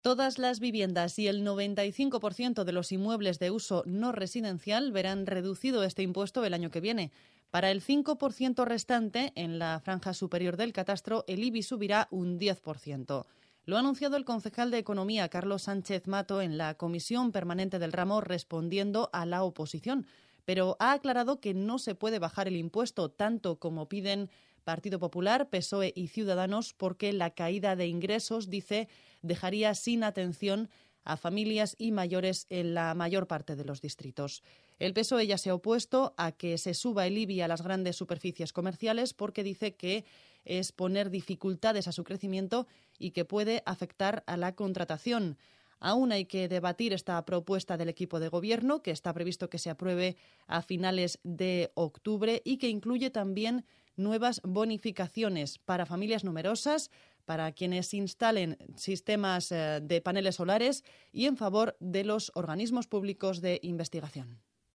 Todas las viviendas y el 95% de los inmuebles de uso no residencial verán reducido este impuesto el año que viene. Para el 5% restante, en la franja superior del catastro, el IBI subirá un 10%. Lo ha anunciado el concejal de Economía, Carlos Sánchez Mato, en la comisión permanente del ramo, respondiendo a la oposición. Pero ha aclarado que no se puede bajar el impuesto tanto como piden Partido Popular, PSOE y Ciudadanos, porque la caída de ingresos, dice, dejaría sin atención a familias y mayores en la mayor parte de los distritos. El PSOE ya se ha opuesto a que se suba el IBI a las grandes superficies comerciales porque dice que es poner dificultades a su crecimiento y que puede afectar a la contratación. Aún hay que debatir esta propuesta del equipo de gobierno, que está previsto que se apruebe a finales de octubre y que incluye también nuevas bonificaciones para familias numerosas, para quienes instalen sistemas de paneles solares y en favor de los organismos públicos de investigación.